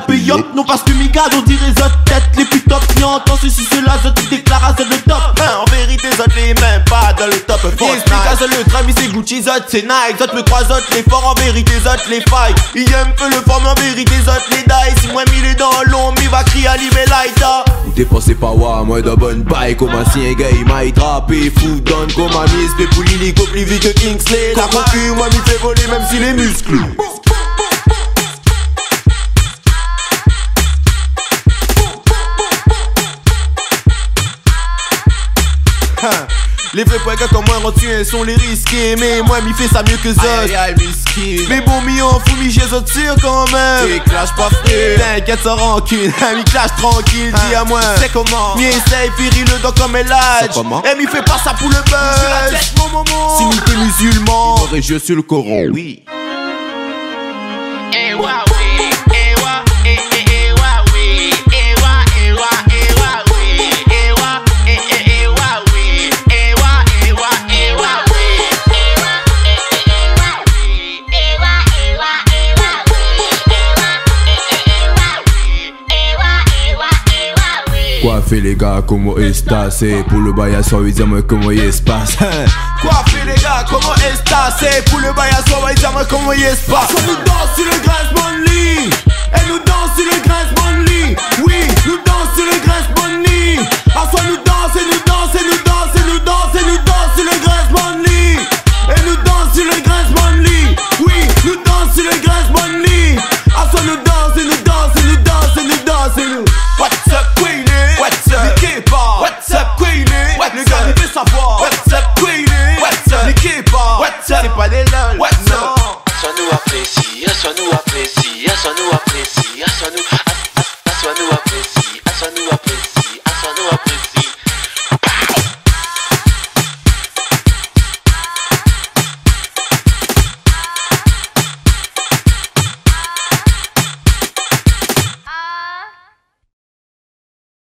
pay up. Non parce que Migad on dirait zot tête les plus top. Ni entend ceci cela zot tu déclares à zot le top. En vérité zot les même pas dans le top. Explique à zot le tram c'est Gucci zot c'est Nike. Zot me croit zot les forts en vérité zot les failles. Il aime peu le forme en vérité zot les die. Si moi mille est dans l'ombre il va crier à l'Ibelaïta. Ou dépensez pas wa moi de bonne baille. Comme un sien gay il m'a trappé. Fou donne comme un miss. Pour l'illico plus vite que Kingsley. La concu moi m'y fait voler même si les muscles. Les vrais poètes comme moi rentués sont les risqués. Mais moi m'y fait ça mieux que Zot. Mais bon m'y en fou m'y j'ai Zot sûr quand même. T'es clash pas frère. T'inquiète sans rancune. M'y clash tranquille dis à moi. C'est comment? M'y essaye pire le dos comme elle a. Et m'y fait pas ça pour le buzz. Si m'y t'es musulman J'aurais jeu sur le Coran. Oui. Quoi fait les gars, comment est-ce c'est pour le bail à soir, dis-moi comment il se passe. Quoi fait les gars, comment est-ce c'est pour le bail à soir, dis-moi comment il se passe. On nous danse sur le Grace Lee. Elle nous danse sur le Grace Lee. Oui, nous danse sur le Grace Lee. À soi nous danse et nous danse et nous danse et nous danse et nous danse sur le Grace Lee. Et nous danse sur le Grace Lee. Oui, nous danse sur le Grace Lee. À soi nous danse et nous danse et nous danse et nous danse et nous. What's up Queenie? What's up? What's up Queenie? Le gars il veut savoir. What's up Queenie? What's up? Niquez pas. What's up? C'est pas des lol. What's up? Assois nous apprécie, assois nous apprécie, assois nous apprécie, assois nous apprécie, assois nous apprécie, assois nous apprécie.